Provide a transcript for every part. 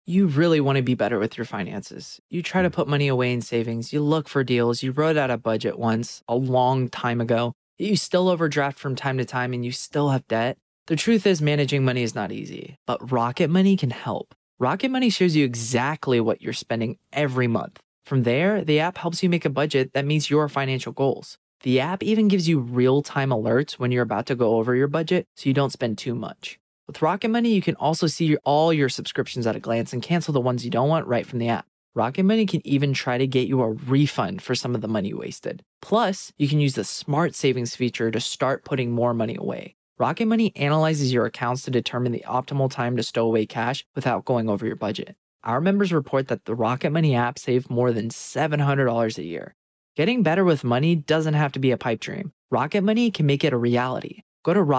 You really want to be better with your finances. You try to put money away in savings, you look for deals, you wrote out a budget once a long time ago, you still overdraft from time to time, and you still have debt. The truth is, managing money is not easy, but Rocket Money can help. Rocket Money shows you exactly what you're spending every month. From there, the app helps you make a budget that meets your financial goals. The app even gives you real-time alerts when you're about to go over your budget so you don't spend too much. With Rocket Money, you can also see all your subscriptions at a glance and cancel the ones you don't want right from the app. Rocket Money can even try to get you a refund for some of the money you wasted. Plus, you can use the Smart Savings feature to start putting more money away. Rocket Money analyzes your accounts to determine the optimal time to stow away cash without going over your budget. Our members report that the Rocket Money app saved more than $700 a year. Getting better with money doesn't have to be a pipe dream. Rocket Money can make it a reality. Go to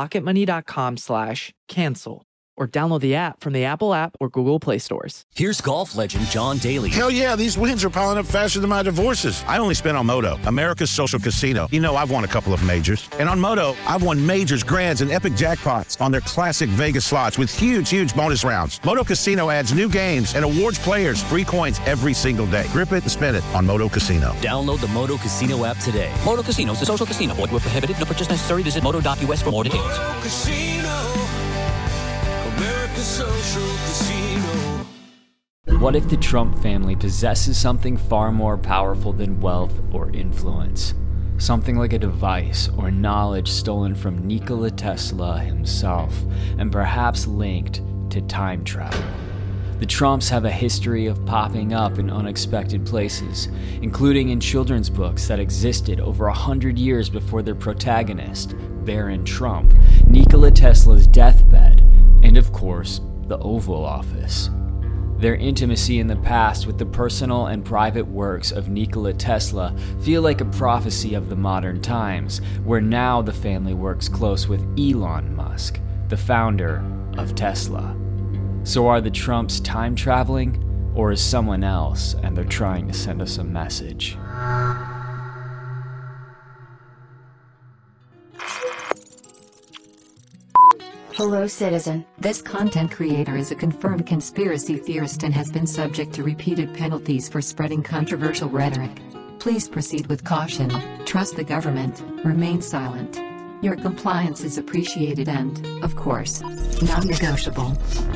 rocketmoney.com/cancel or download the app from the Apple app or Google Play stores. Here's golf legend John Daly. Hell yeah, these wins are piling up faster than my divorces. I only spent on Moto, America's social casino. You know, I've won a couple of majors. And on Moto, I've won majors, grands, and epic jackpots on their classic Vegas slots with huge bonus rounds. Moto Casino adds new games and awards players free coins every single day. Grip it and spin it on Moto Casino. Download the Moto Casino app today. Moto Casino is a social casino. Void where prohibited. No purchase necessary. Visit moto.us for more details. Moto Casino. America's social casino. What if the Trump family possesses something far more powerful than wealth or influence? Something like a device or knowledge stolen from Nikola Tesla himself, and perhaps linked to time travel. The Trumps have a history of popping up in unexpected places, including in children's books that existed over 100 years before their protagonist, Baron Trump, Nikola Tesla's deathbed, and of course, the Oval Office. Their intimacy in the past with the personal and private works of Nikola Tesla feel like a prophecy of the modern times, where now the family works close with Elon Musk, the founder of Tesla. So are the Trumps time traveling, or is someone else and they're trying to send us a message? Hello citizen, this content creator is a confirmed conspiracy theorist and has been subject to repeated penalties for spreading controversial rhetoric. Please proceed with caution, trust the government, remain silent. Your compliance is appreciated and, of course, non-negotiable.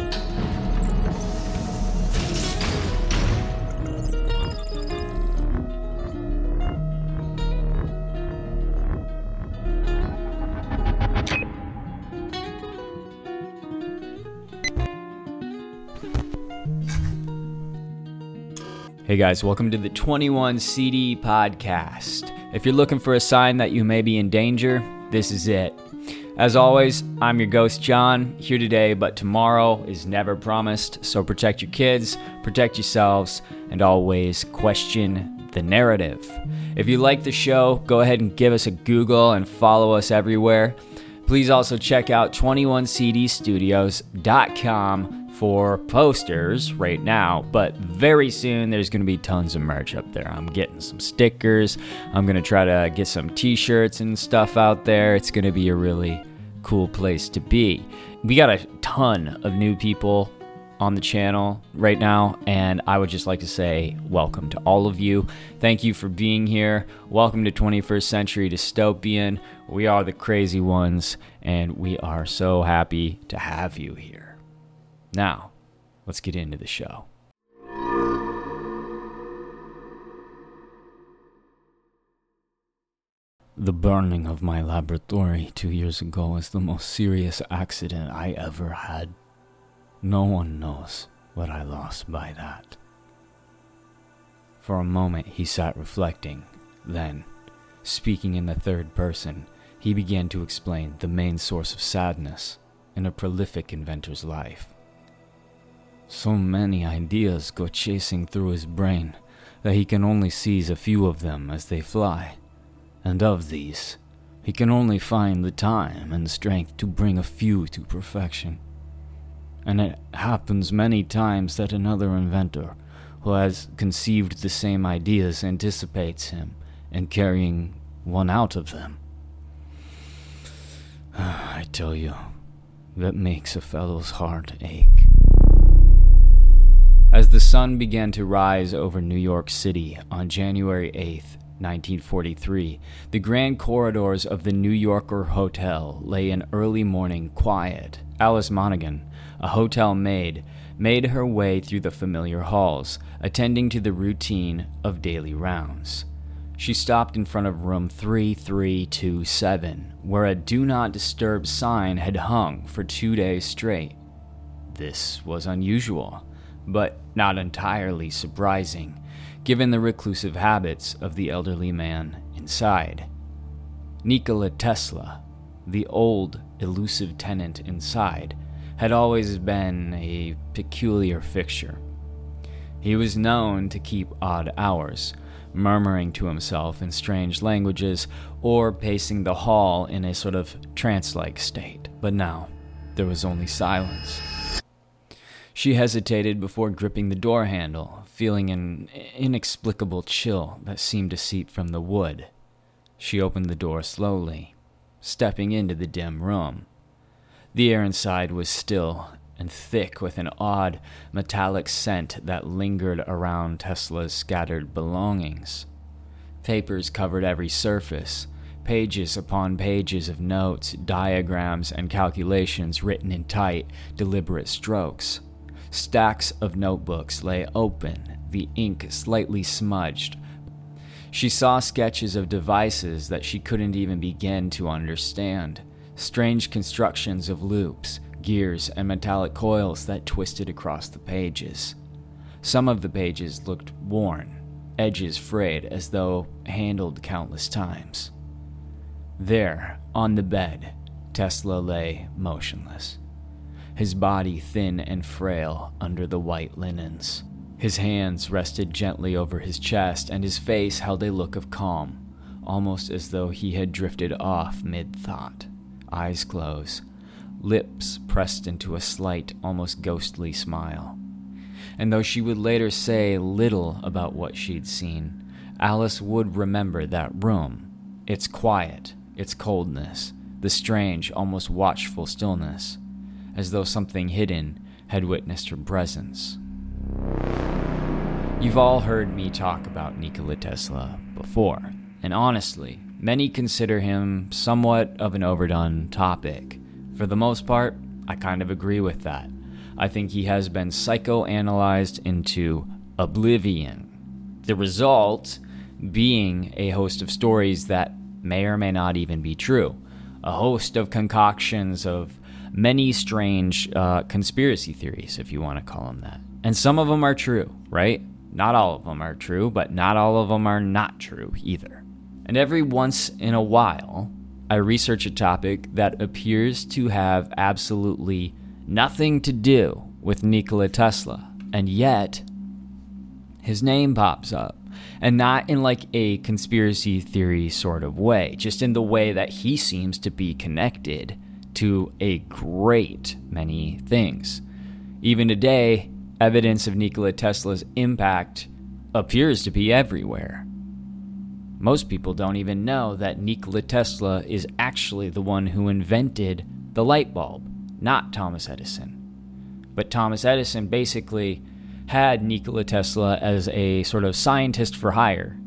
Hey guys, welcome to the 21 CD podcast. If you're looking for a sign that you may be in danger, this is it. As always, I'm your ghost John, here today, but tomorrow is never promised, so protect your kids, protect yourselves, and always question the narrative. If you like the show, go ahead and give us a Google and follow us everywhere. Please also check out 21cdstudios.com for posters right now, but very soon there's going to be tons of merch up there. I'm getting some stickers. I'm going to try to get some t-shirts and stuff out there. It's going to be a really cool place to be. We got a ton of new people on the channel right now, and I would just like to say welcome to all of you. Thank you for being here. Welcome to 21st Century Dystopian. We are the crazy ones, and we are so happy to have you here. Now, let's get into the show. The burning of my laboratory 2 years ago was the most serious accident I ever had. No one knows what I lost by that. For a moment, he sat reflecting. Then, speaking in the third person, he began to explain the main source of sadness in a prolific inventor's life. So many ideas go chasing through his brain that he can only seize a few of them as they fly. And of these, he can only find the time and strength to bring a few to perfection. And it happens many times that another inventor who has conceived the same ideas anticipates him in carrying one out of them. I tell you, that makes a fellow's heart ache. As the sun began to rise over New York City on January 8th, 1943, the grand corridors of the New Yorker Hotel lay in early morning quiet. Alice Monaghan, a hotel maid, made her way through the familiar halls, attending to the routine of daily rounds. She stopped in front of room 3327, where a Do Not Disturb sign had hung for 2 days straight. This was unusual, but not entirely surprising, given the reclusive habits of the elderly man inside. Nikola Tesla, the old, elusive tenant inside, had always been a peculiar fixture. He was known to keep odd hours, murmuring to himself in strange languages or pacing the hall in a sort of trance-like state. But now, there was only silence. She hesitated before gripping the door handle, feeling an inexplicable chill that seemed to seep from the wood. She opened the door slowly, stepping into the dim room. The air inside was still and thick with an odd, metallic scent that lingered around Tesla's scattered belongings. Papers covered every surface, pages upon pages of notes, diagrams, and calculations written in tight, deliberate strokes. Stacks of notebooks lay open, the ink slightly smudged. She saw sketches of devices that she couldn't even begin to understand, strange constructions of loops, gears, and metallic coils that twisted across the pages. Some of the pages looked worn, edges frayed as though handled countless times. There, on the bed, Tesla lay motionless, his body thin and frail under the white linens. His hands rested gently over his chest, and his face held a look of calm, almost as though he had drifted off mid-thought. Eyes closed, lips pressed into a slight, almost ghostly smile. And though she would later say little about what she'd seen, Alice would remember that room, its quiet, its coldness, the strange, almost watchful stillness, as though something hidden had witnessed her presence. You've all heard me talk about Nikola Tesla before, and honestly, many consider him somewhat of an overdone topic. For the most part, I kind of agree with that. I think he has been psychoanalyzed into oblivion. The result being a host of stories that may or may not even be true. A host of concoctions of many strange conspiracy theories, if you want to call them that. And some of them are true, right? Not all of them are true, but not all of them are not true either. And every once in a while, I research a topic that appears to have absolutely nothing to do with Nikola Tesla, and yet his name pops up. And not in like a conspiracy theory sort of way, just in the way that he seems to be connected to a great many things. Even today, evidence of Nikola Tesla's impact appears to be everywhere. Most people don't even know that Nikola Tesla is actually the one who invented the light bulb, not Thomas Edison. But Thomas Edison basically had Nikola Tesla as a sort of scientist for hire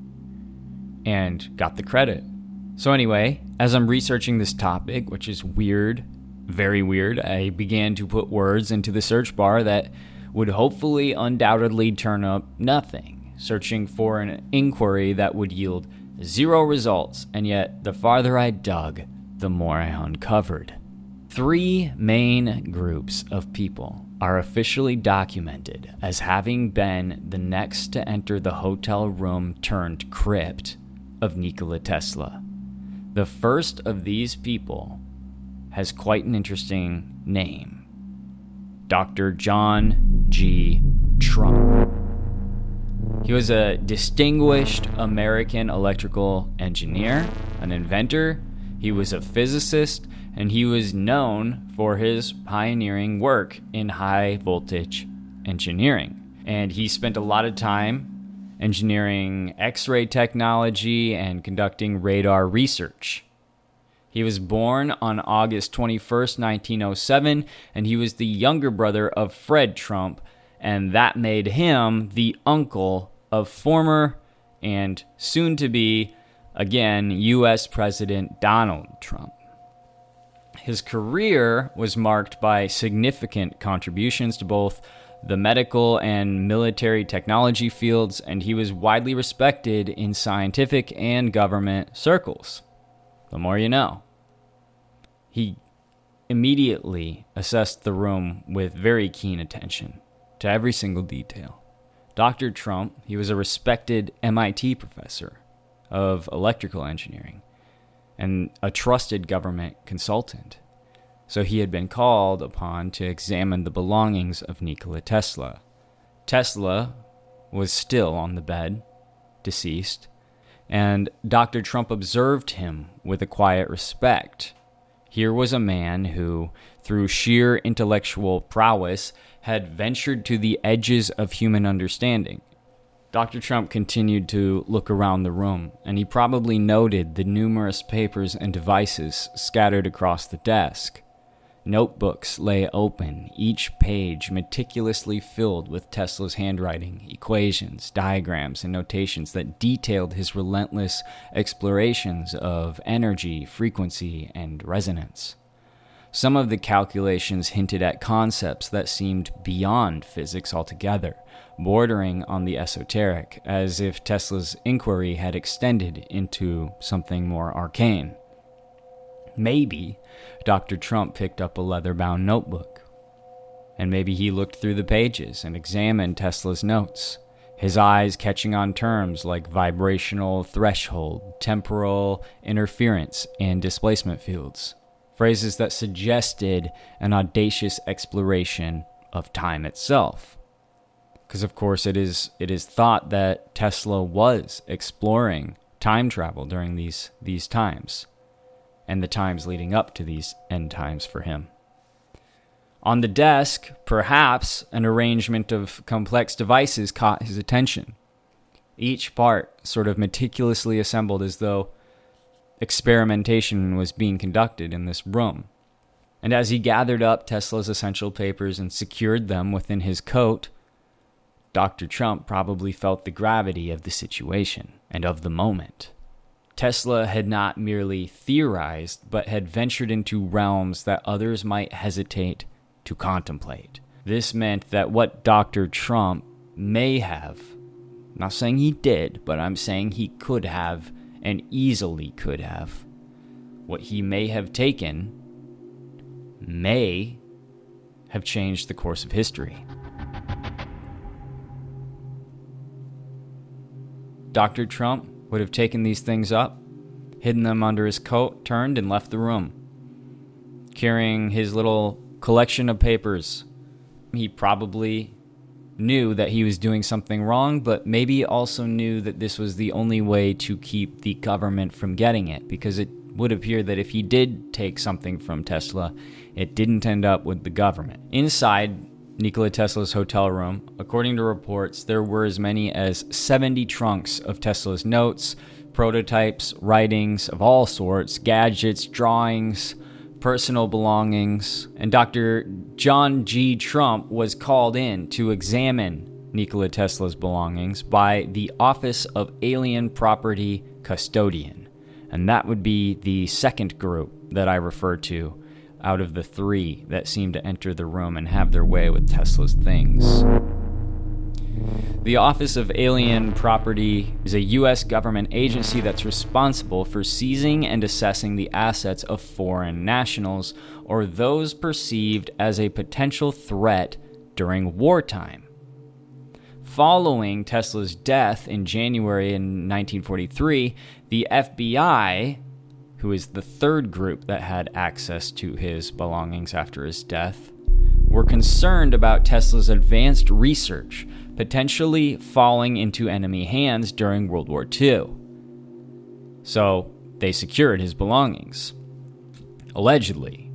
and got the credit. So anyway, as I'm researching this topic, which is weird, very weird, I began to put words into the search bar that would hopefully undoubtedly turn up nothing, searching for an inquiry that would yield 0 results, and yet the farther I dug, the more I uncovered. 3 main groups of people are officially documented as having been the next to enter the hotel room turned crypt of Nikola Tesla. The first of these people has quite an interesting name. Dr. John G. Trump. He was a distinguished American electrical engineer, an inventor. He was a physicist, and he was known for his pioneering work in high voltage engineering. And he spent a lot of time engineering X-ray technology and conducting radar research. He was born on August 21st, 1907, and he was the younger brother of Fred Trump and that made him the uncle of former and soon-to-be, again, U.S. President Donald Trump. His career was marked by significant contributions to both the medical and military technology fields, and he was widely respected in scientific and government circles. The more you know. He immediately assessed the room with very keen attention to every single detail. Dr. Trump, he was a respected MIT professor of electrical engineering and a trusted government consultant. So he had been called upon to examine the belongings of Nikola Tesla. Tesla was still on the bed, deceased, and Dr. Trump observed him with a quiet respect. Here was a man who, through sheer intellectual prowess, had ventured to the edges of human understanding. Dr. Trump continued to look around the room, and he probably noted the numerous papers and devices scattered across the desk. Notebooks lay open, each page meticulously filled with Tesla's handwriting, equations, diagrams, and notations that detailed his relentless explorations of energy, frequency, and resonance. Some of the calculations hinted at concepts that seemed beyond physics altogether, bordering on the esoteric, as if Tesla's inquiry had extended into something more arcane. Maybe Dr. Trump picked up a leather-bound notebook, and maybe he looked through the pages and examined Tesla's notes, his eyes catching on terms like vibrational threshold, temporal interference, and displacement fields. Phrases that suggested an audacious exploration of time itself. Because, of course, it is thought that Tesla was exploring time travel during these times, and the times leading up to these end times for him. On the desk, perhaps an arrangement of complex devices caught his attention, each part sort of meticulously assembled as though experimentation was being conducted in this room. And as he gathered up Tesla's essential papers and secured them within his coat, Dr. Trump probably felt the gravity of the situation and of the moment. Tesla had not merely theorized, but had ventured into realms that others might hesitate to contemplate. This meant that what Dr. Trump may have, I'm not saying he did, but I'm saying he could have, and easily could have, what he may have taken may have changed the course of history. Dr. Trump would have taken these things up, hidden them under his coat, turned, and left the room, carrying his little collection of papers. He probably knew that he was doing something wrong, but maybe also knew that this was the only way to keep the government from getting it, because it would appear that if he did take something from Tesla, it didn't end up with the government. Inside Nikola Tesla's hotel room, according to reports, there were as many as 70 trunks of Tesla's notes, prototypes, writings of all sorts, gadgets, drawings, personal belongings, and Dr. John G. Trump was called in to examine Nikola Tesla's belongings by the Office of Alien Property Custodian, and that would be the second group that I refer to out of the three that seemed to enter the room and have their way with Tesla's things. The Office of Alien Property is a U.S. government agency that's responsible for seizing and assessing the assets of foreign nationals or those perceived as a potential threat during wartime. Following Tesla's death in January in 1943, the FBI, who is the third group that had access to his belongings after his death, were concerned about Tesla's advanced research potentially falling into enemy hands during World War II. So they secured his belongings. Allegedly.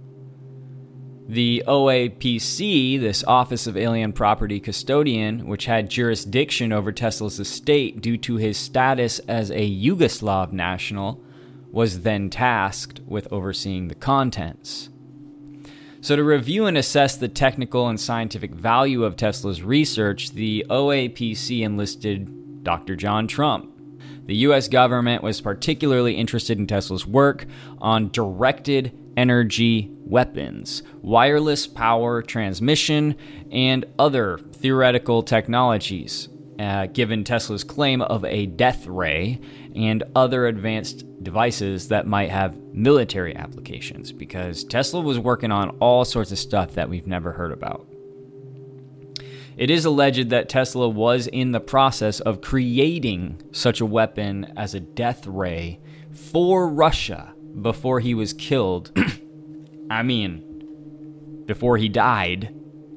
The OAPC, this Office of Alien Property Custodian, which had jurisdiction over Tesla's estate due to his status as a Yugoslav national, was then tasked with overseeing the contents. So to review and assess the technical and scientific value of Tesla's research, the OAPC enlisted Dr. John Trump. The U.S. government was particularly interested in Tesla's work on directed energy weapons, wireless power transmission, and other theoretical technologies, given Tesla's claim of a death ray and other advanced devices that might have military applications, because Tesla was working on all sorts of stuff that we've never heard about. It is alleged that Tesla was in the process of creating such a weapon as a death ray for Russia before he was killed. I mean, before he died.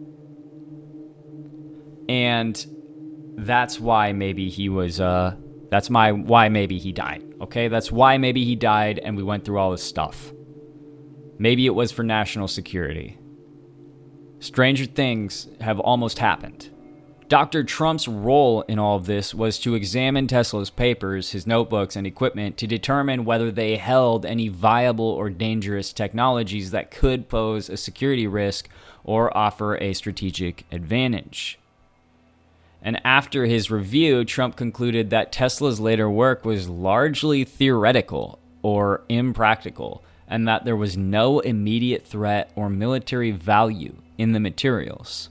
And that's why maybe he was, why maybe he died, okay? That's why maybe he died and we went through all this stuff. Maybe it was for national security. Stranger things have almost happened. Dr. Trump's role in all of this was to examine Tesla's papers, his notebooks, and equipment to determine whether they held any viable or dangerous technologies that could pose a security risk or offer a strategic advantage. And after his review, Trump concluded that Tesla's later work was largely theoretical or impractical, and that there was no immediate threat or military value in the materials.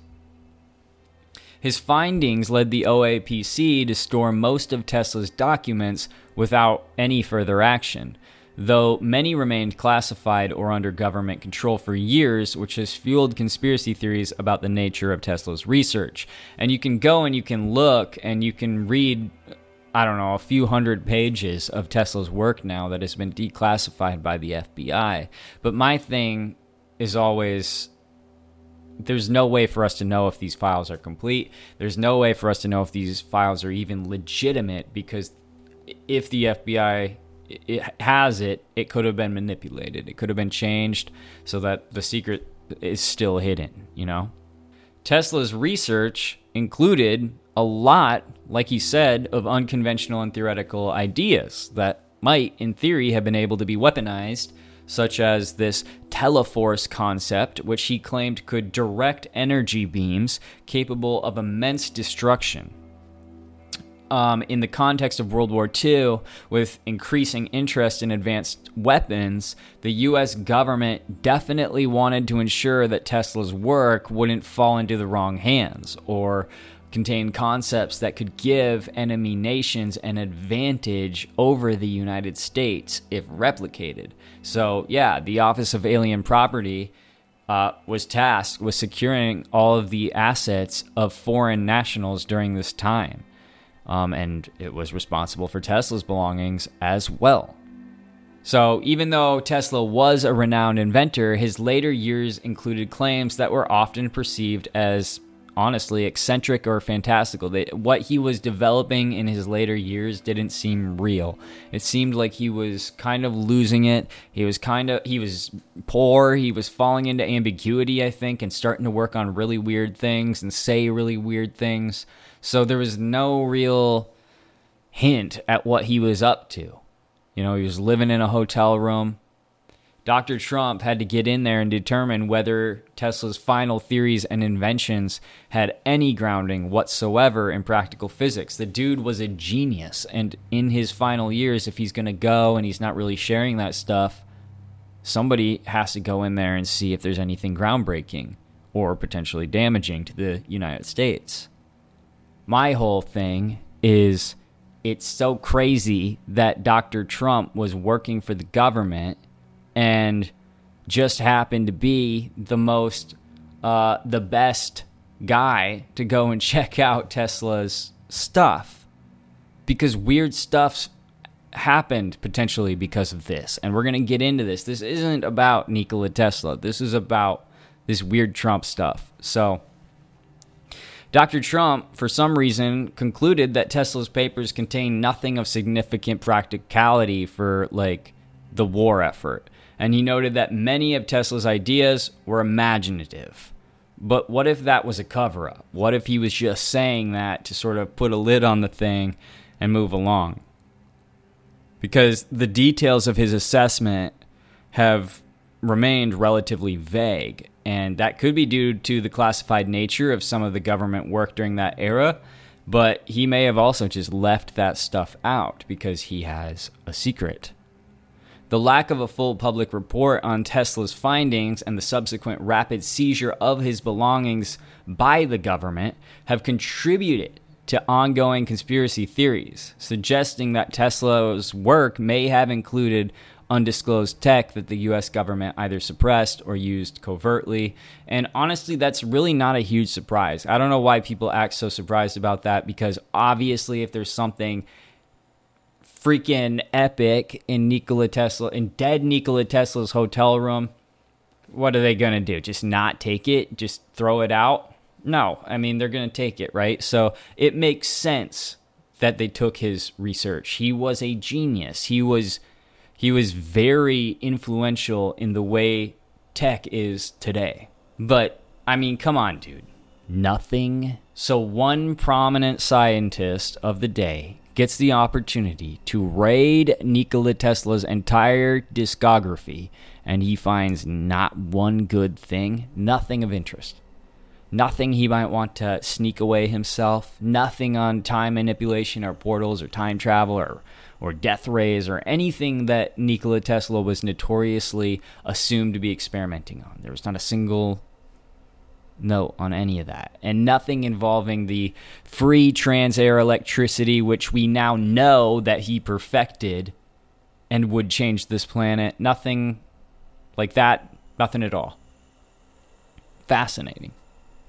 His findings led the OAPC to store most of Tesla's documents without any further action, though many remained classified or under government control for years, which has fueled conspiracy theories about the nature of Tesla's research. And you can go and you can look and you can read, I don't know, a few hundred pages of Tesla's work now that has been declassified by the FBI. But my thing is always, there's no way for us to know if these files are complete. There's no way for us to know if these files are even legitimate, because if the FBI it could have been manipulated. It could have been changed so that the secret is still hidden, you know? Tesla's research included a lot, like he said, of unconventional and theoretical ideas that might, in theory, have been able to be weaponized, such as this teleforce concept, which he claimed could direct energy beams capable of immense destruction. In the context of World War II, with increasing interest in advanced weapons, the U.S. government definitely wanted to ensure that Tesla's work wouldn't fall into the wrong hands or contain concepts that could give enemy nations an advantage over the United States if replicated. So, yeah, the Office of Alien Property was tasked with securing all of the assets of foreign nationals during this time. And it was responsible for Tesla's belongings as well. So even though Tesla was a renowned inventor, his later years included claims that were often perceived as, honestly, eccentric or fantastical. What he was developing in his later years didn't seem real. It seemed like he was kind of losing it. He was poor. He was falling into ambiguity, I think, and starting to work on really weird things and say really weird things. So there was no real hint at what he was up to. You know, he was living in a hotel room. Dr. Trump had to get in there and determine whether Tesla's final theories and inventions had any grounding whatsoever in practical physics. The dude was a genius, and in his final years, if he's going to go and he's not really sharing that stuff, somebody has to go in there and see if there's anything groundbreaking or potentially damaging to the United States. My whole thing is, it's so crazy that Dr. Trump was working for the government and just happened to be the best guy to go and check out Tesla's stuff, because weird stuff happened potentially because of this. And we're going to get into this. This isn't about Nikola Tesla. This is about this weird Trump stuff. So Dr. Trump, for some reason, concluded that Tesla's papers contain nothing of significant practicality for, the war effort. And he noted that many of Tesla's ideas were imaginative. But what if that was a cover-up? What if he was just saying that to sort of put a lid on the thing and move along? Because the details of his assessment have remained relatively vague. And that could be due to the classified nature of some of the government work during that era. But he may have also just left that stuff out because he has a secret. The lack of a full public report on Tesla's findings and the subsequent rapid seizure of his belongings by the government have contributed to ongoing conspiracy theories, suggesting that Tesla's work may have included undisclosed tech that the US government either suppressed or used covertly. And honestly, that's really not a huge surprise. I don't know why people act so surprised about that, because obviously if there's something freaking epic in dead Nikola Tesla's hotel room, what are they going to do? Just not take it? Just throw it out? No. I mean, they're going to take it, right? So it makes sense that they took his research. He was a genius. He was very influential in the way tech is today. But, I mean, come on, dude. Nothing. So one prominent scientist of the day gets the opportunity to raid Nikola Tesla's entire discography, and he finds not one good thing, nothing of interest. Nothing he might want to sneak away himself, nothing on time manipulation or portals or time travel or death rays or anything that Nikola Tesla was notoriously assumed to be experimenting on. There was not a single note on any of that. And nothing involving the free trans-air electricity, which we now know that he perfected and would change this planet. Nothing like that. Nothing at all. Fascinating.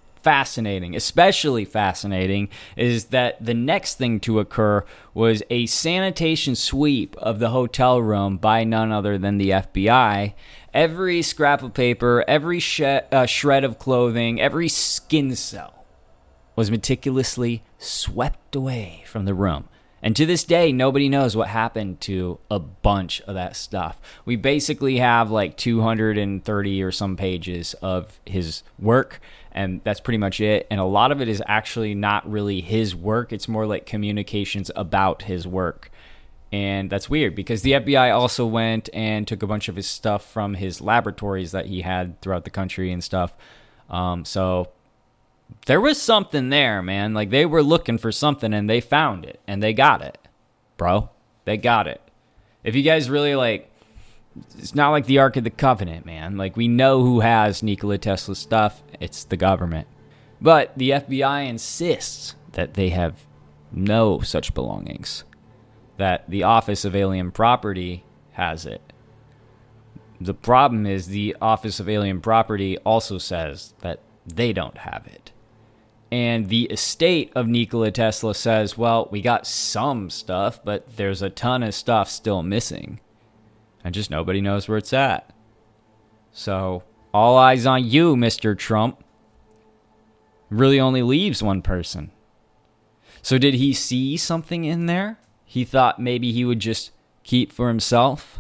Especially fascinating is that the next thing to occur was a sanitation sweep of the hotel room by none other than the FBI. Every scrap of paper, every shred of clothing, every skin cell was meticulously swept away from the room. And to this day, nobody knows what happened to a bunch of that stuff. We basically have like 230 or some pages of his work, and that's pretty much it. And a lot of it is actually not really his work. It's more like communications about his work. And that's weird because the FBI also went and took a bunch of his stuff from his laboratories that he had throughout the country and stuff. So there was something there, man. Like, they were looking for something and they found it and they got it, bro. They got it. If you guys really it's not like the Ark of the Covenant, man. Like, we know who has Nikola Tesla's stuff. It's the government. But the FBI insists that they have no such belongings, that the Office of Alien Property has it. The problem is the Office of Alien Property also says that they don't have it. And the estate of Nikola Tesla says, well, we got some stuff, but there's a ton of stuff still missing. And just nobody knows where it's at. So, all eyes on you, Mr. Trump. Really only leaves one person. So did he see something in there he thought maybe he would just keep for himself?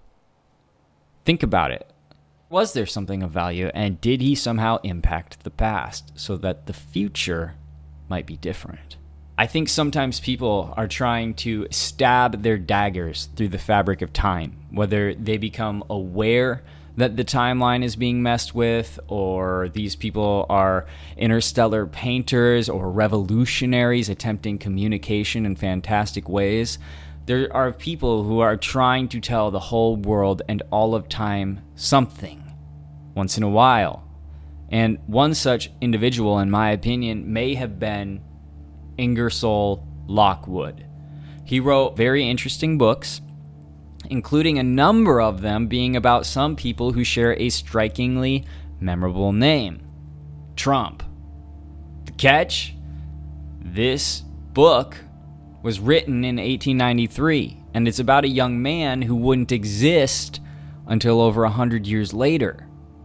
Think about it. Was there something of value, and did he somehow impact the past so that the future might be different? I think sometimes people are trying to stab their daggers through the fabric of time, whether they become aware that the timeline is being messed with, or these people are interstellar painters or revolutionaries attempting communication in fantastic ways. There are people who are trying to tell the whole world and all of time something once in a while. And one such individual, in my opinion, may have been Ingersoll Lockwood. He wrote very interesting books, including a number of them being about some people who share a strikingly memorable name, Trump. The catch? This book was written in 1893, and it's about a young man who wouldn't exist until over 100 years later.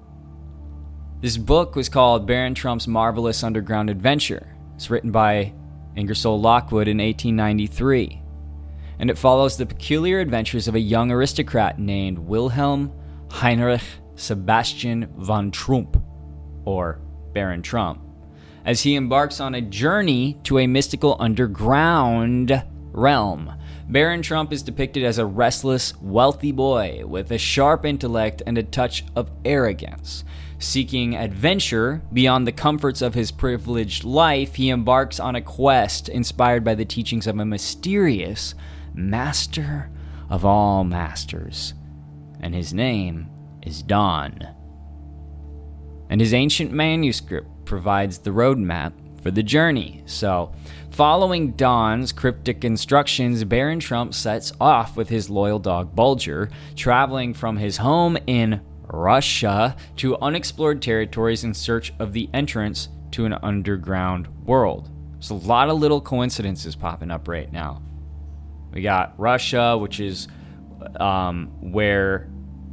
This book was called Baron Trump's Marvelous Underground Adventure. It's written by Ingersoll Lockwood in 1893. And it follows the peculiar adventures of a young aristocrat named Wilhelm Heinrich Sebastian von Trump, or Baron Trump, as he embarks on a journey to a mystical underground realm Barron Trump is depicted as a restless, wealthy boy with a sharp intellect and a touch of arrogance. Seeking adventure beyond the comforts of his privileged life, he embarks on a quest inspired by the teachings of a mysterious master of all masters, and his name is Don. And his ancient manuscript provides the roadmap for the journey. So, following Don's cryptic instructions, Barron Trump sets off with his loyal dog Bulger, traveling from his home in Russia to unexplored territories in search of the entrance to an underground world. There's a lot of little coincidences popping up right now. We got Russia, which is where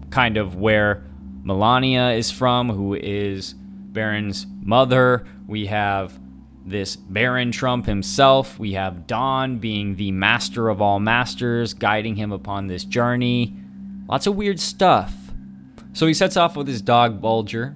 Melania is from, who is Barron's mother. We have this Barron Trump himself. We have Don being the master of all masters, guiding him upon this journey. Lots of weird stuff. So he sets off with his dog Bulger,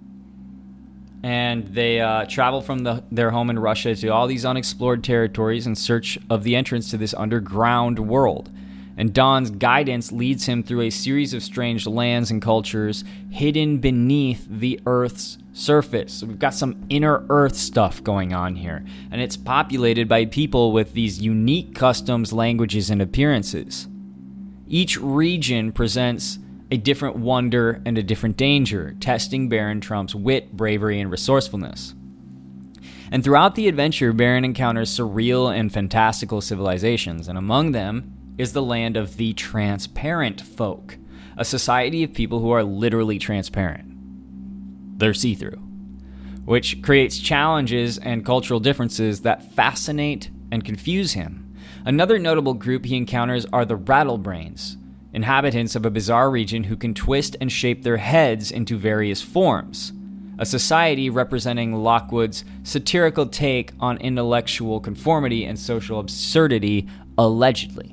and they travel from their home in Russia to all these unexplored territories in search of the entrance to this underground world. And Don's guidance leads him through a series of strange lands and cultures hidden beneath the Earth's surface. So we've got some inner Earth stuff going on here, and it's populated by people with these unique customs, languages, and appearances. Each region presents a different wonder and a different danger, testing Barron Trump's wit, bravery, and resourcefulness. And throughout the adventure, Barron encounters surreal and fantastical civilizations, and among them is the land of the transparent folk, a society of people who are literally transparent. They're see-through, which creates challenges and cultural differences that fascinate and confuse him. Another notable group he encounters are the Rattlebrains, inhabitants of a bizarre region who can twist and shape their heads into various forms, a society representing Lockwood's satirical take on intellectual conformity and social absurdity, allegedly.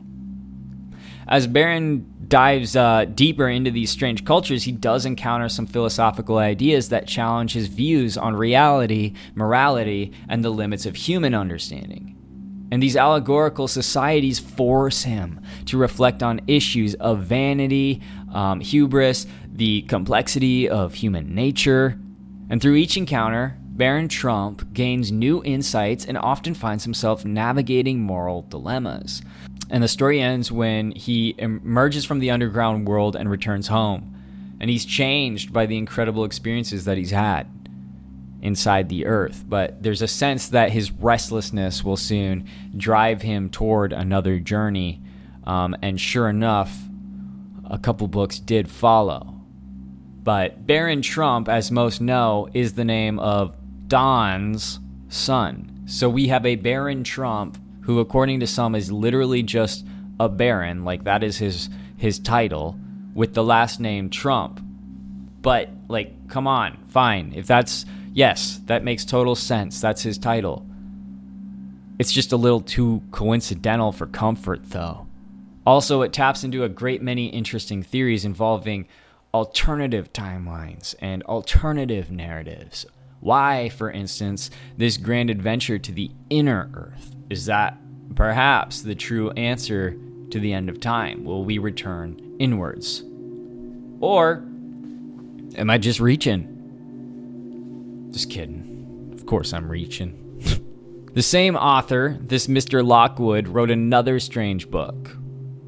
As Barron dives deeper into these strange cultures, he does encounter some philosophical ideas that challenge his views on reality, morality, and the limits of human understanding. And these allegorical societies force him to reflect on issues of vanity, hubris, the complexity of human nature. And through each encounter, Barron Trump gains new insights and often finds himself navigating moral dilemmas. And the story ends when he emerges from the underground world and returns home. And he's changed by the incredible experiences that he's had inside the earth. But there's a sense that his restlessness will soon drive him toward another journey. And sure enough, a couple books did follow. But Barron Trump, as most know, is the name of Don's son. So we have a Barron Trump who, according to some, is literally just a baron, like that is his title, with the last name Trump. But, like, come on, fine. If that's, yes, that makes total sense. That's his title. It's just a little too coincidental for comfort, though. Also, it taps into a great many interesting theories involving alternative timelines and alternative narratives. Why, for instance, this grand adventure to the inner Earth? Is that perhaps the true answer to the end of time? Will we return inwards? Or am I just reaching? Just kidding. Of course I'm reaching. The same author, this Mr. Lockwood, wrote another strange book.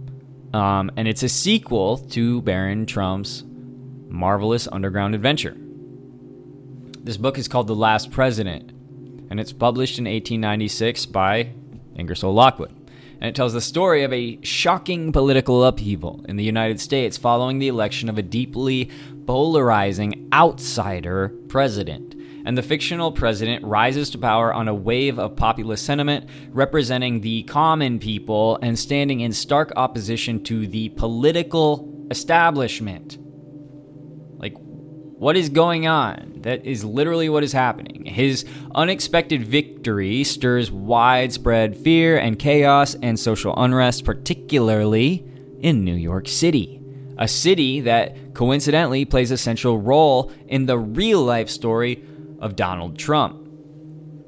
And it's a sequel to Barron Trump's marvelous underground adventure. This book is called The Last President, and it's published in 1896 by Ingersoll Lockwood. And it tells the story of a shocking political upheaval in the United States following the election of a deeply polarizing outsider president. And the fictional president rises to power on a wave of populist sentiment, representing the common people and standing in stark opposition to the political establishment. Like, what is going on? That is literally what is happening. His unexpected victory stirs widespread fear and chaos and social unrest, particularly in New York City, a city that coincidentally plays a central role in the real-life story of Donald Trump.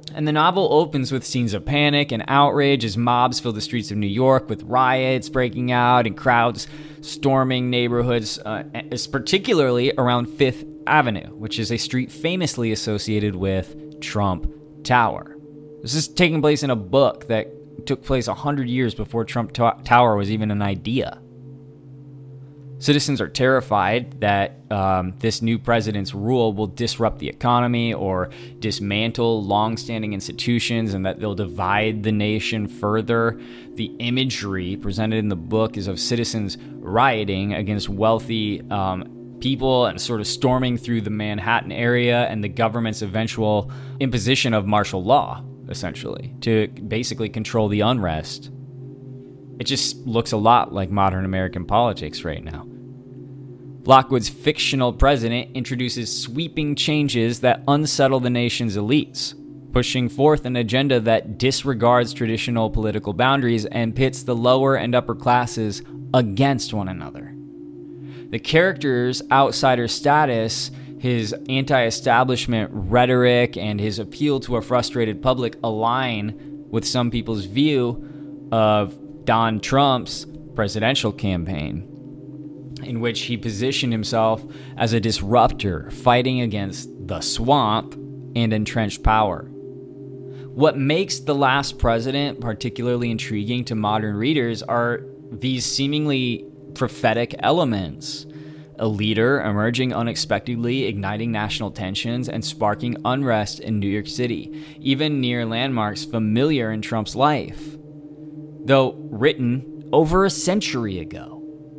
And the novel opens with scenes of panic and outrage as mobs fill the streets of New York with riots breaking out and crowds storming neighborhoods, particularly around Fifth Avenue, which is a street famously associated with Trump Tower. This is taking place in a book that took place 100 years before Trump Tower was even an idea. Citizens are terrified that this new president's rule will disrupt the economy or dismantle long-standing institutions and that they'll divide the nation further. The imagery presented in the book is of citizens rioting against wealthy people and sort of storming through the Manhattan area and the government's eventual imposition of martial law, essentially, to basically control the unrest. It just looks a lot like modern American politics right now. Lockwood's fictional president introduces sweeping changes that unsettle the nation's elites, pushing forth an agenda that disregards traditional political boundaries and pits the lower and upper classes against one another. The character's outsider status, his anti-establishment rhetoric, and his appeal to a frustrated public align with some people's view of Donald Trump's presidential campaign, in which he positioned himself as a disruptor fighting against the swamp and entrenched power. What makes The Last President particularly intriguing to modern readers are these seemingly prophetic elements. A leader emerging unexpectedly, igniting national tensions and sparking unrest in New York City, even near landmarks familiar in Trump's life, though written over a century ago.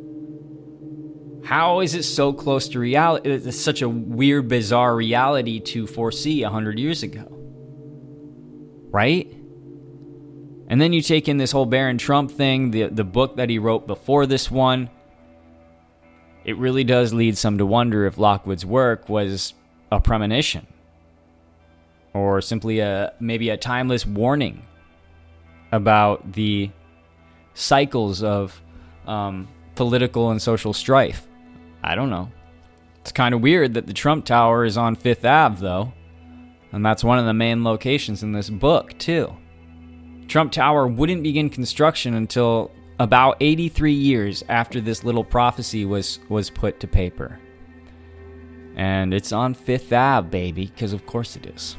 How is it so close to reality? It's such a weird, bizarre reality to foresee 100 years ago. Right? And then you take in this whole Barron Trump thing, the book that he wrote before this one. It really does lead some to wonder if Lockwood's work was a premonition. Or simply maybe a timeless warning about the cycles of political and social strife. I don't know. It's kind of weird that the Trump Tower is on Fifth Ave, though. And that's one of the main locations in this book, too. Trump Tower wouldn't begin construction until about 83 years after this little prophecy was put to paper. And it's on Fifth Ave, baby, because of course it is.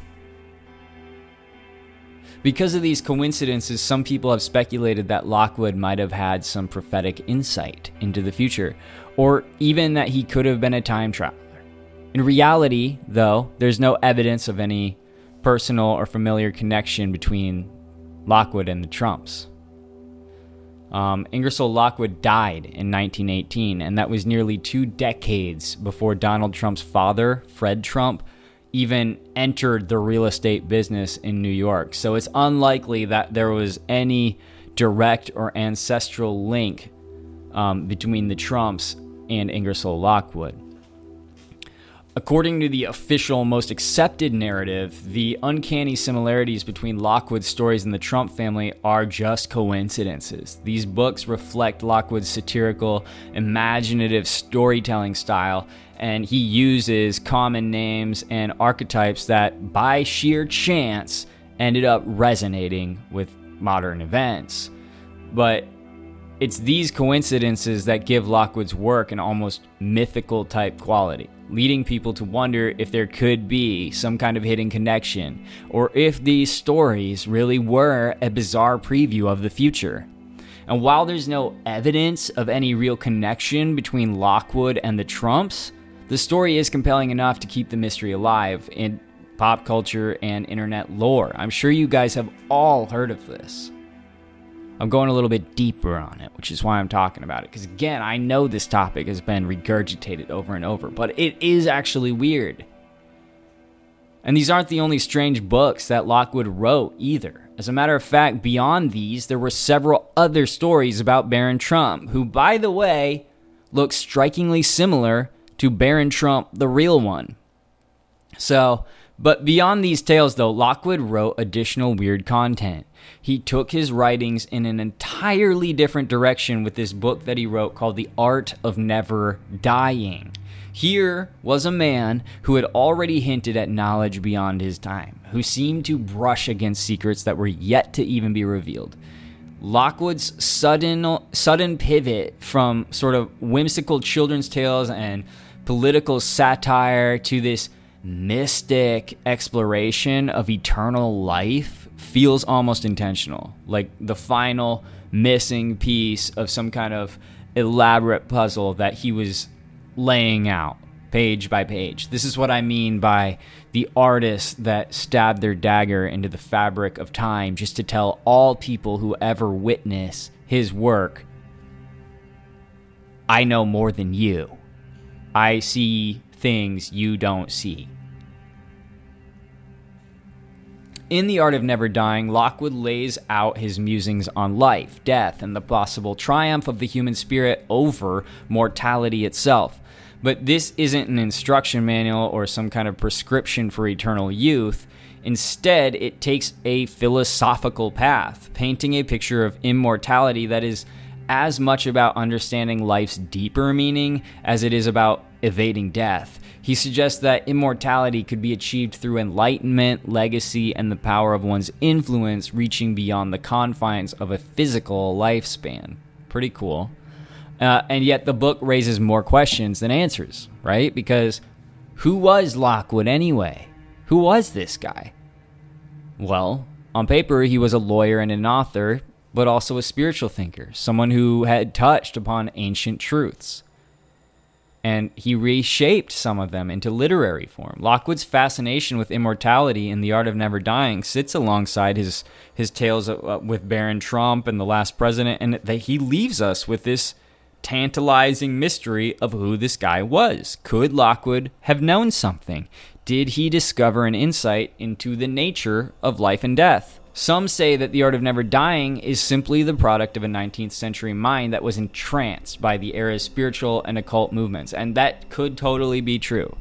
Because of these coincidences, some people have speculated that Lockwood might have had some prophetic insight into the future, or even that he could have been a time traveler. In reality, though, there's no evidence of any personal or familiar connection between Lockwood and the Trumps. Ingersoll Lockwood died in 1918, and that was nearly 2 decades before Donald Trump's father, Fred Trump, even entered the real estate business in New York. So it's unlikely that there was any direct or ancestral link between the Trumps and Ingersoll Lockwood. According to the official, most accepted narrative, the uncanny similarities between Lockwood's stories and the Trump family are just coincidences. These books reflect Lockwood's satirical, imaginative storytelling style, and he uses common names and archetypes that, by sheer chance, ended up resonating with modern events. But it's these coincidences that give Lockwood's work an almost mythical type quality, leading people to wonder if there could be some kind of hidden connection, or if these stories really were a bizarre preview of the future. And while there's no evidence of any real connection between Lockwood and the Trumps, the story is compelling enough to keep the mystery alive in pop culture and internet lore. I'm sure you guys have all heard of this. I'm going a little bit deeper on it, which is why I'm talking about it. Because again, I know this topic has been regurgitated over and over, but it is actually weird. And these aren't the only strange books that Lockwood wrote either. As a matter of fact, beyond these, there were several other stories about Barron Trump, who, by the way, looks strikingly similar to Barron Trump, the real one. So, But beyond these tales, though, Lockwood wrote additional weird content. He took his writings in an entirely different direction with this book that he wrote called The Art of Never Dying. Here was a man who had already hinted at knowledge beyond his time, who seemed to brush against secrets that were yet to even be revealed. Lockwood's sudden pivot from sort of whimsical children's tales and political satire to this mystic exploration of eternal life feels almost intentional, like the final missing piece of some kind of elaborate puzzle that he was laying out page by page. This is what I mean by the artists that stabbed their dagger into the fabric of time just to tell all people who ever witness his work, I know more than you. I see things you don't see. In The Art of Never Dying, Lockwood lays out his musings on life, death, and the possible triumph of the human spirit over mortality itself. But this isn't an instruction manual or some kind of prescription for eternal youth. Instead, it takes a philosophical path, painting a picture of immortality that is as much about understanding life's deeper meaning as it is about evading death. He suggests that immortality could be achieved through enlightenment, legacy, and the power of one's influence reaching beyond the confines of a physical lifespan. Pretty cool. And yet the book raises more questions than answers, right? Because who was Lockwood anyway? Who was this guy? Well, on paper, he was a lawyer and an author, but also a spiritual thinker, someone who had touched upon ancient truths. And he reshaped some of them into literary form. Lockwood's fascination with immortality in The Art of Never Dying sits alongside his tales with Baron Trump and The Last President, and that he leaves us with this tantalizing mystery of who this guy was. Could Lockwood have known something? Did he discover an insight into the nature of life and death? Some say that The Art of Never Dying is simply the product of a 19th century mind that was entranced by the era's spiritual and occult movements, and that could totally be true.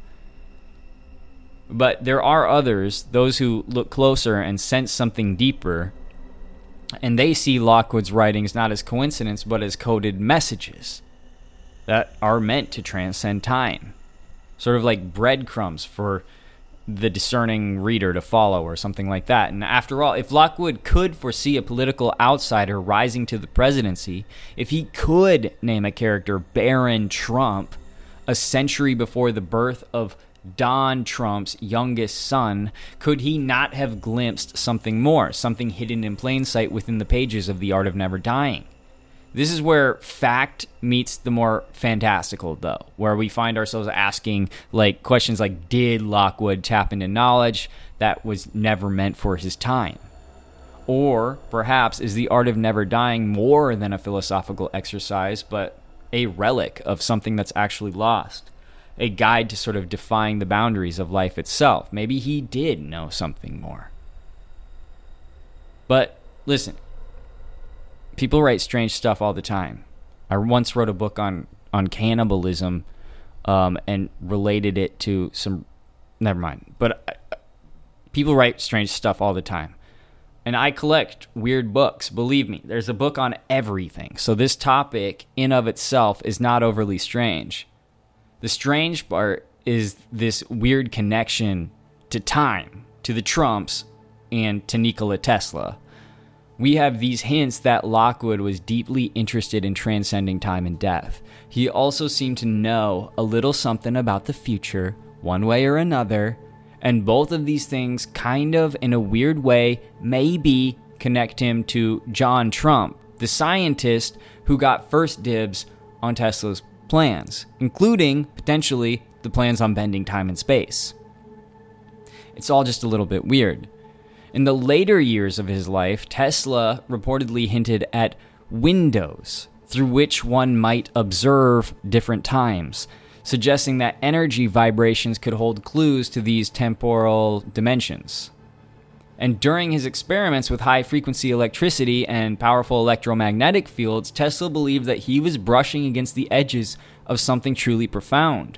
But there are others, those who look closer and sense something deeper, and they see Lockwood's writings not as coincidence, but as coded messages that are meant to transcend time. Sort of like breadcrumbs for the discerning reader to follow or something like that. And after all, if Lockwood could foresee a political outsider rising to the presidency, if he could name a character Baron Trump a century before the birth of Don Trump's youngest son, could he not have glimpsed something more, something hidden in plain sight within the pages of The Art of Never Dying? This is where fact meets the more fantastical, though, where we find ourselves asking questions like, did Lockwood tap into knowledge that was never meant for his time? Or perhaps is The Art of Never Dying more than a philosophical exercise, but a relic of something that's actually lost? A guide to sort of defying the boundaries of life itself. Maybe he did know something more. But listen, people write strange stuff all the time. I once wrote a book on cannibalism and related it to some... Never mind. But people write strange stuff all the time. And I collect weird books. Believe me, there's a book on everything. So this topic in of itself is not overly strange. The strange part is this weird connection to time, to the Trumps, and to Nikola Tesla. We have these hints that Lockwood was deeply interested in transcending time and death. He also seemed to know a little something about the future, one way or another, and both of these things kind of, in a weird way, maybe connect him to John Trump, the scientist who got first dibs on Tesla's plans, including, potentially, the plans on bending time and space. It's all just a little bit weird. In the later years of his life, Tesla reportedly hinted at windows through which one might observe different times, suggesting that energy vibrations could hold clues to these temporal dimensions. And during his experiments with high-frequency electricity and powerful electromagnetic fields, Tesla believed that he was brushing against the edges of something truly profound.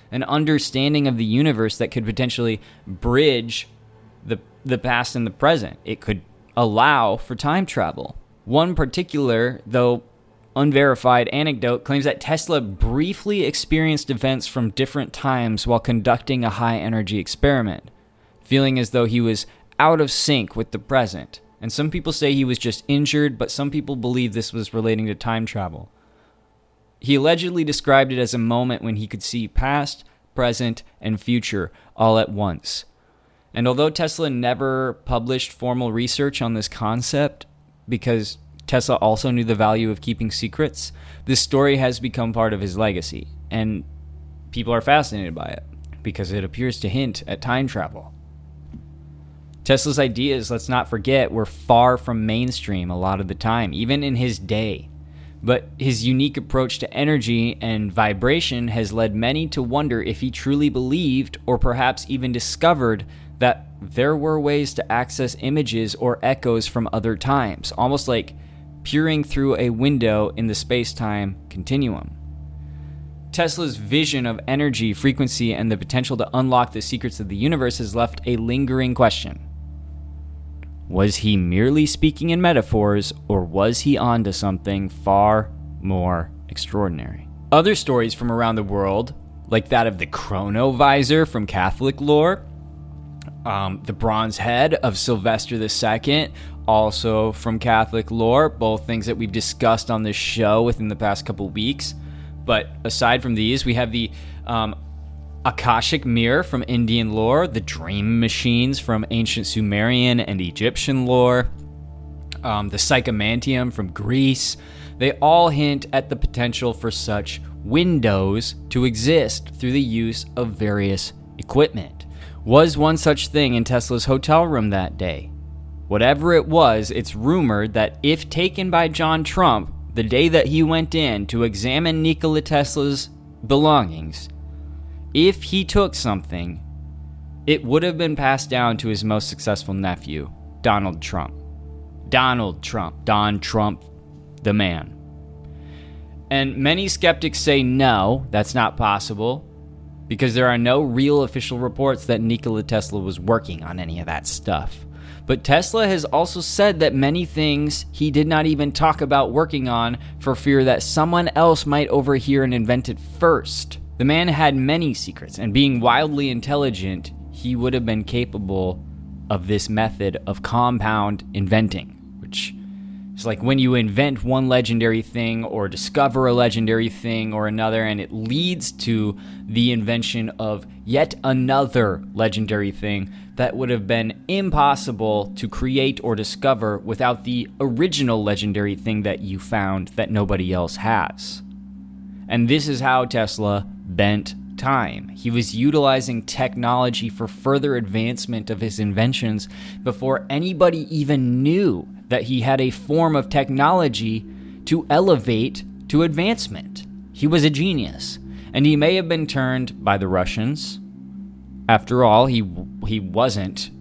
an understanding of the universe that could potentially bridge the past and the present. It could allow for time travel. One particular, though unverified, anecdote claims that Tesla briefly experienced events from different times while conducting a high-energy experiment, feeling as though he was out of sync with the present. And some people say he was just injured, but some people believe this was relating to time travel. He allegedly described it as a moment when he could see past, present, and future all at once. And although Tesla never published formal research on this concept, because Tesla also knew the value of keeping secrets, this story has become part of his legacy. And people are fascinated by it, because it appears to hint at time travel. Tesla's ideas, let's not forget, were far from mainstream a lot of the time, even in his day. But his unique approach to energy and vibration has led many to wonder if he truly believed, or perhaps even discovered, that there were ways to access images or echoes from other times, almost like peering through a window in the space-time continuum. Tesla's vision of energy, frequency, and the potential to unlock the secrets of the universe has left a lingering question. Was he merely speaking in metaphors, or was he onto something far more extraordinary? Other stories from around the world, like that of the chronovisor from Catholic lore, the bronze head of Sylvester II, also from Catholic lore, both things that we've discussed on this show within the past couple weeks. But aside from these, we have the Akashic mirror from Indian lore, the dream machines from ancient Sumerian and Egyptian lore, the psychomantium from Greece. They all hint at the potential for such windows to exist through the use of various equipment. Was one such thing in Tesla's hotel room that day? Whatever it was, it's rumored that if taken by John Trump the day that he went in to examine Nikola Tesla's belongings, if he took something, it would have been passed down to his most successful nephew, Donald Trump. Don Trump, the man. And many skeptics say no, that's not possible, because there are no real official reports that Nikola Tesla was working on any of that stuff. But Tesla has also said that many things he did not even talk about working on for fear that someone else might overhear and invent it first. The man had many secrets, and being wildly intelligent, he would have been capable of this method of compound inventing, which is like when you invent one legendary thing or discover a legendary thing or another, and it leads to the invention of yet another legendary thing that would have been impossible to create or discover without the original legendary thing that you found that nobody else has. And this is how Tesla bent time. He was utilizing technology for further advancement of his inventions before anybody even knew that he had a form of technology to elevate to advancement. He was a genius, and he may have been turned by the Russians. After all, he wasn't.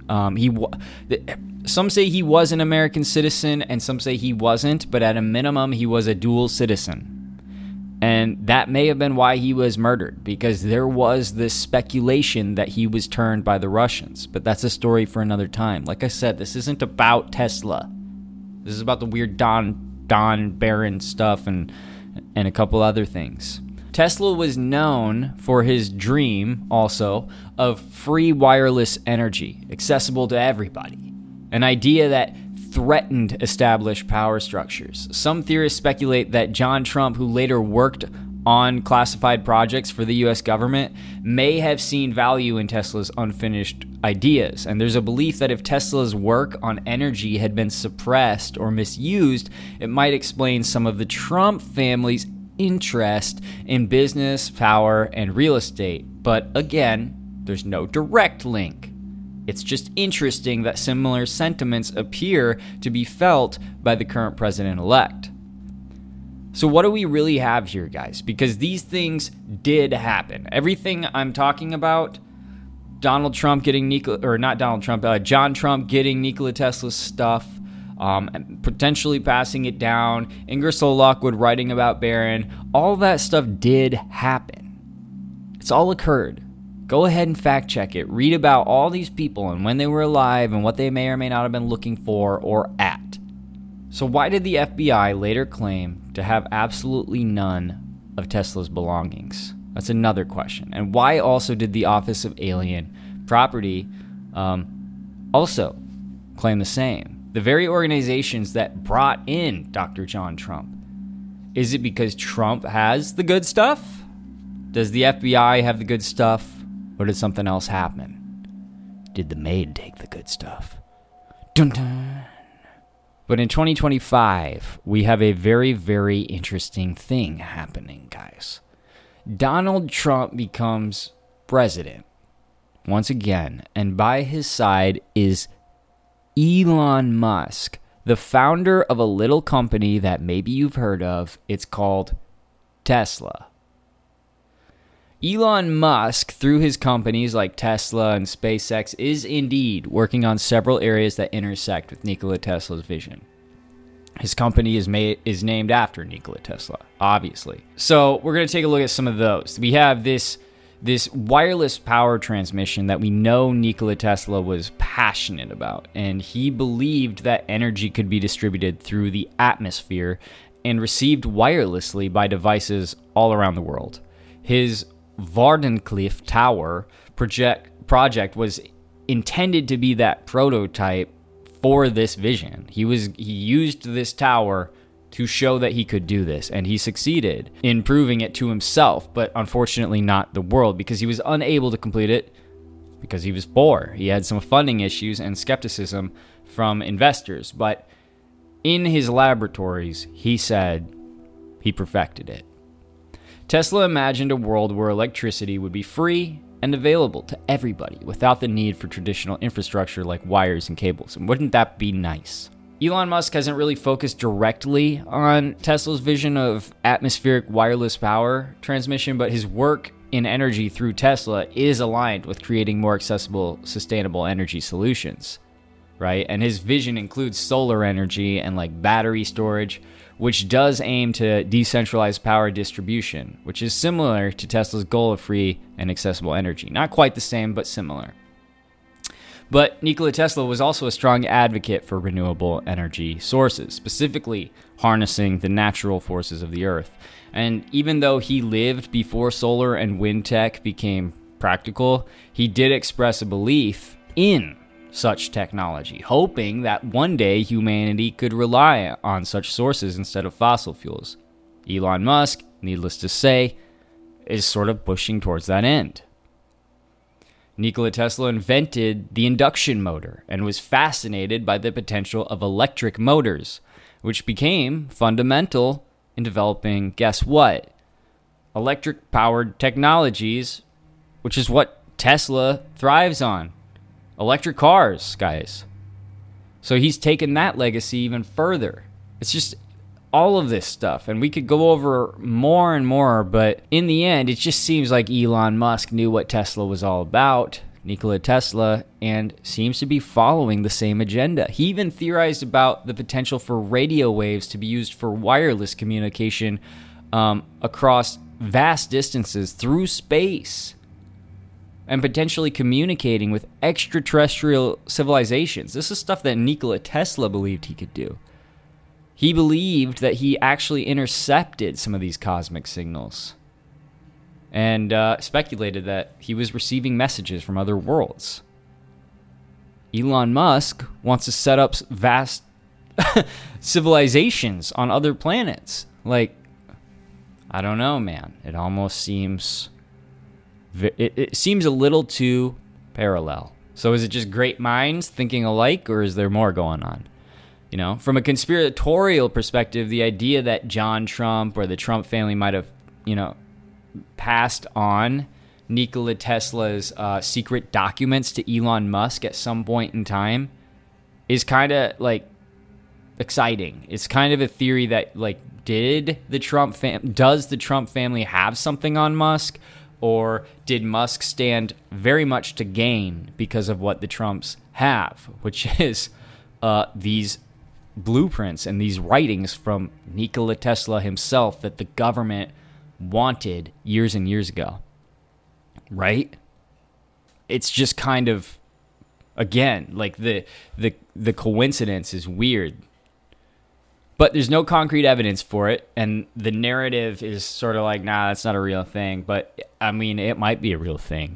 Some say he was an American citizen, and some say he wasn't, but at a minimum, he was a dual citizen. And that may have been why he was murdered, because there was this speculation that he was turned by the Russians. But that's a story for another time. Like I said, this isn't about Tesla. This is about the weird Don Barron stuff and a couple other things. Tesla was known for his dream, also, of free wireless energy, accessible to everybody. An idea that threatened established power structures. Some theorists speculate that John Trump, who later worked on classified projects for the U.S. government, may have seen value in Tesla's unfinished ideas. And there's a belief that if Tesla's work on energy had been suppressed or misused, it might explain some of the Trump family's interest in business, power, and real estate. But again, there's no direct link. It's just interesting that similar sentiments appear to be felt by the current president-elect. So what do we really have here, guys? Because these things did happen. Everything I'm talking about, John Trump getting Nikola Tesla's stuff, potentially passing it down, Ingersoll Lockwood writing about Barron, all that stuff did happen. It's all occurred. Go ahead and fact check it. Read about all these people and when they were alive and what they may or may not have been looking for or at. So why did the FBI later claim to have absolutely none of Tesla's belongings? That's another question. And why also did the Office of Alien Property also claim the same? The very organizations that brought in Dr. John Trump. Is it because Trump has the good stuff? Does the FBI have the good stuff? Or did something else happen? Did the maid take the good stuff? Dun dun. But in 2025, we have a very, very interesting thing happening, guys. Donald Trump becomes president once again, and by his side is Elon Musk, the founder of a little company that maybe you've heard of. It's called Tesla. Elon Musk, through his companies like Tesla and SpaceX, is indeed working on several areas that intersect with Nikola Tesla's vision. His company is named after Nikola Tesla, obviously. So we're going to take a look at some of those. We have this wireless power transmission that we know Nikola Tesla was passionate about, and he believed that energy could be distributed through the atmosphere and received wirelessly by devices all around the world. His Vardenclyffe Tower project was intended to be that prototype for this vision. He used this tower to show that he could do this, and he succeeded in proving it to himself, but unfortunately not the world, because he was unable to complete it because he was poor. He had some funding issues and skepticism from investors, but in his laboratories, he said he perfected it. Tesla imagined a world where electricity would be free and available to everybody without the need for traditional infrastructure like wires and cables. And wouldn't that be nice? Elon Musk hasn't really focused directly on Tesla's vision of atmospheric wireless power transmission, but his work in energy through Tesla is aligned with creating more accessible, sustainable energy solutions, right? And his vision includes solar energy and like battery storage, which does aim to decentralize power distribution, which is similar to Tesla's goal of free and accessible energy. Not quite the same, but similar. But Nikola Tesla was also a strong advocate for renewable energy sources, specifically harnessing the natural forces of the earth. And even though he lived before solar and wind tech became practical, he did express a belief in such technology, hoping that one day humanity could rely on such sources instead of fossil fuels. Elon Musk, needless to say, is sort of pushing towards that end. Nikola Tesla invented the induction motor and was fascinated by the potential of electric motors, which became fundamental in developing, guess what? Electric-powered technologies, which is what Tesla thrives on. Electric cars, guys. So he's taken that legacy even further. It's just all of this stuff, and we could go over more and more, but in the end, it just seems like Elon Musk knew what Tesla was all about, Nikola Tesla, and seems to be following the same agenda. He even theorized about the potential for radio waves to be used for wireless communication across vast distances through space, and potentially communicating with extraterrestrial civilizations. This is stuff that Nikola Tesla believed he could do. He believed that he actually intercepted some of these cosmic signals and speculated that he was receiving messages from other worlds. Elon Musk wants to set up vast civilizations on other planets. Like, I don't know, man. It almost seems... It seems a little too parallel. So is it just great minds thinking alike, or is there more going on? You know, from a conspiratorial perspective, the idea that John Trump or the Trump family might have, passed on Nikola Tesla's secret documents to Elon Musk at some point in time is kind of like exciting. It's kind of a theory that like, does the Trump family have something on Musk? Or did Musk stand very much to gain because of what the Trumps have, which is these blueprints and these writings from Nikola Tesla himself that the government wanted years and years ago? right? It's just kind of, again, like the coincidence is weird. But there's no concrete evidence for it, and the narrative is sort of like, nah, that's not a real thing. But, I mean, it might be a real thing.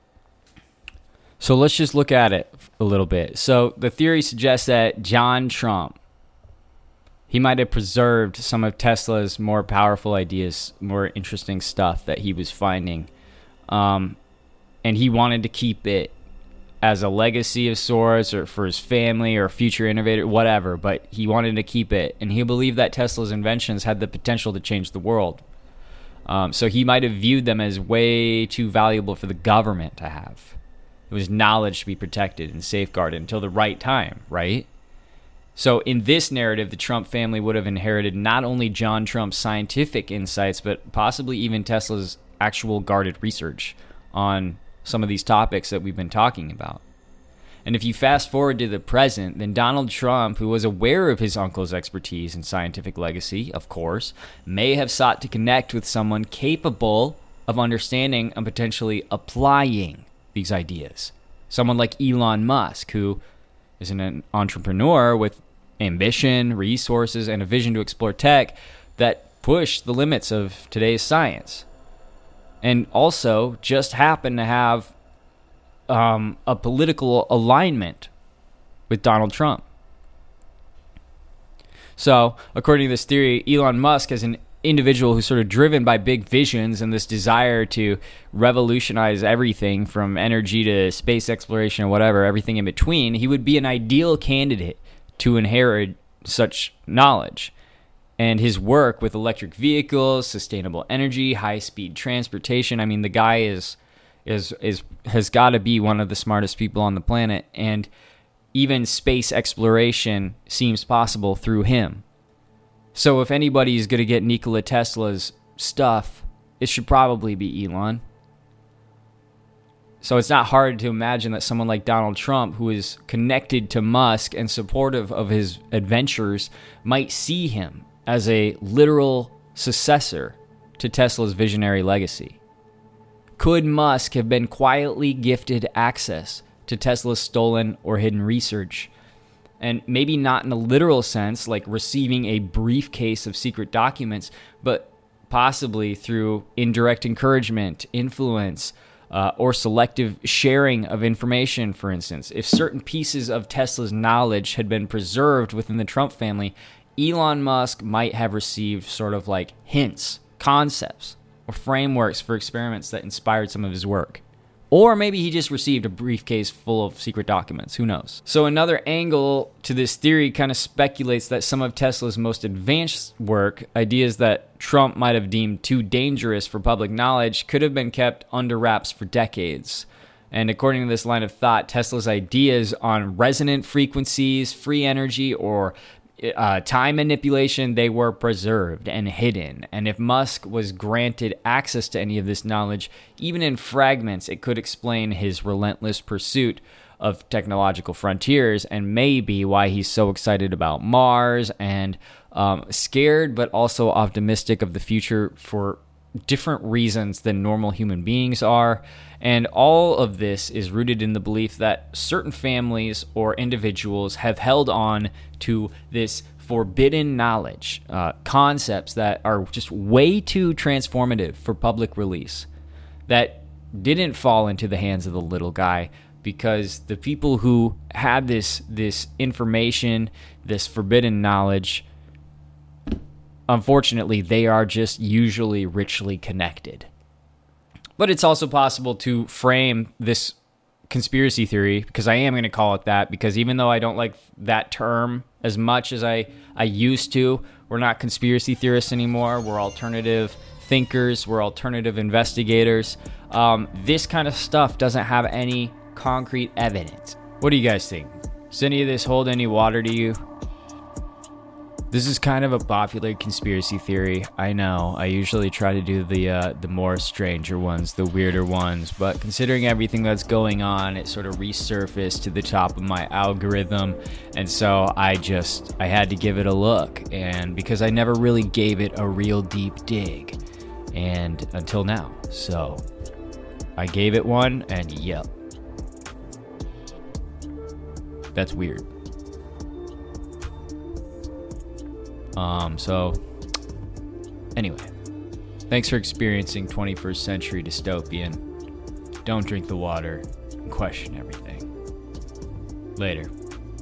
So let's just look at it a little bit. So the theory suggests that John Trump, he might have preserved some of Tesla's more powerful ideas, more interesting stuff that he was finding. And he wanted to keep it as a legacy of sorts, or for his family or future innovator, whatever, but he wanted to keep it. And he believed that Tesla's inventions had the potential to change the world. So he might have viewed them as way too valuable for the government to have. It was knowledge to be protected and safeguarded until the right time, right? So in this narrative, the Trump family would have inherited not only John Trump's scientific insights, but possibly even Tesla's actual guarded research on some of these topics that we've been talking about. And if you fast forward to the present, then Donald Trump, who was aware of his uncle's expertise and scientific legacy, of course, may have sought to connect with someone capable of understanding and potentially applying these ideas. Someone like Elon Musk, who is an entrepreneur with ambition, resources, and a vision to explore tech that push the limits of today's science. And also just happen to have a political alignment with Donald Trump. So, according to this theory, Elon Musk, as an individual who's sort of driven by big visions and this desire to revolutionize everything from energy to space exploration or whatever, everything in between, he would be an ideal candidate to inherit such knowledge. And his work with electric vehicles, sustainable energy, high-speed transportation, I mean, the guy has got to be one of the smartest people on the planet. And even space exploration seems possible through him. So if anybody is going to get Nikola Tesla's stuff, it should probably be Elon. So it's not hard to imagine that someone like Donald Trump, who is connected to Musk and supportive of his adventures, might see him as a literal successor to Tesla's visionary legacy. Could Musk have been quietly gifted access to Tesla's stolen or hidden research? And maybe not in a literal sense, like receiving a briefcase of secret documents, but possibly through indirect encouragement, influence, or selective sharing of information, for instance. If certain pieces of Tesla's knowledge had been preserved within the Trump family, Elon Musk might have received sort of like hints, concepts, or frameworks for experiments that inspired some of his work. Or maybe he just received a briefcase full of secret documents. Who knows? So another angle to this theory kind of speculates that some of Tesla's most advanced work, ideas that Trump might have deemed too dangerous for public knowledge, could have been kept under wraps for decades. And according to this line of thought, Tesla's ideas on resonant frequencies, free energy, or time manipulation, they were preserved and hidden. And if Musk was granted access to any of this knowledge, even in fragments, it could explain his relentless pursuit of technological frontiers, and maybe why he's so excited about Mars and scared but also optimistic of the future for different reasons than normal human beings are. And all of this is rooted in the belief that certain families or individuals have held on to this forbidden knowledge, concepts that are just way too transformative for public release, that didn't fall into the hands of the little guy, because the people who had this information, this forbidden knowledge, unfortunately, they are just usually richly connected. But it's also possible to frame this conspiracy theory, because I am going to call it that, because even though I don't like that term as much as I used to, we're not conspiracy theorists anymore. We're alternative thinkers. We're alternative investigators. This kind of stuff doesn't have any concrete evidence. What do you guys think? Does any of this hold any water to you? This is kind of a popular conspiracy theory. I know. I usually try to do the more stranger ones, the weirder ones, but considering everything that's going on, it sort of resurfaced to the top of my algorithm, and so I had to give it a look, and because I never really gave it a real deep dig, and until now. So I gave it one, and yep. That's weird. So, anyway. Thanks for experiencing 21st century dystopian. Don't drink the water and question everything. Later.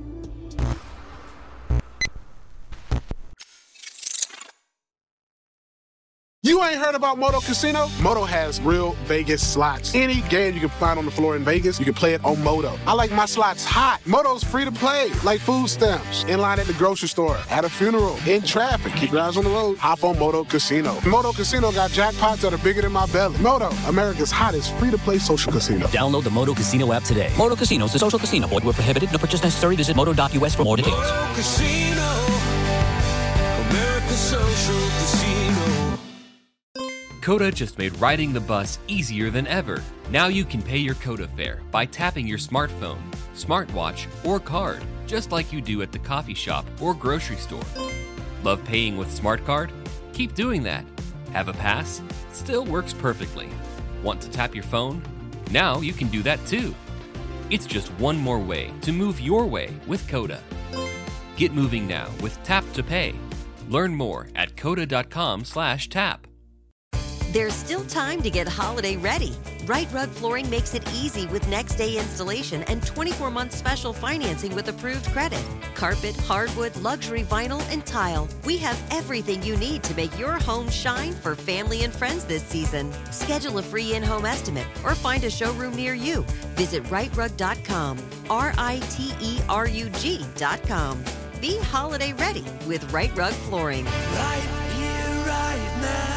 You ain't heard about Moto Casino? Moto has real Vegas slots. Any game you can find on the floor in Vegas, you can play it on Moto. I like my slots hot. Moto's free to play, like food stamps, in line at the grocery store, at a funeral, in traffic. Keep your eyes on the road. Hop on Moto Casino. Moto Casino got jackpots that are bigger than my belly. Moto, America's hottest free-to-play social casino. Download the Moto Casino app today. Moto Casino is a social casino. Void where prohibited. No purchase necessary. Visit moto.us for more details. Moto Casino, America's social casino. Coda just made riding the bus easier than ever. Now you can pay your Coda fare by tapping your smartphone, smartwatch, or card, just like you do at the coffee shop or grocery store. Love paying with Smart Card? Keep doing that. Have a pass? Still works perfectly. Want to tap your phone? Now you can do that too. It's just one more way to move your way with Coda. Get moving now with Tap to Pay. Learn more at coda.com/tap. There's still time to get holiday ready. Right Rug Flooring makes it easy with next day installation and 24-month special financing with approved credit. Carpet, hardwood, luxury vinyl, and tile. We have everything you need to make your home shine for family and friends this season. Schedule a free in-home estimate or find a showroom near you. Visit rightrug.com, RITERUG.com. Be holiday ready with Right Rug Flooring. Right here, right now.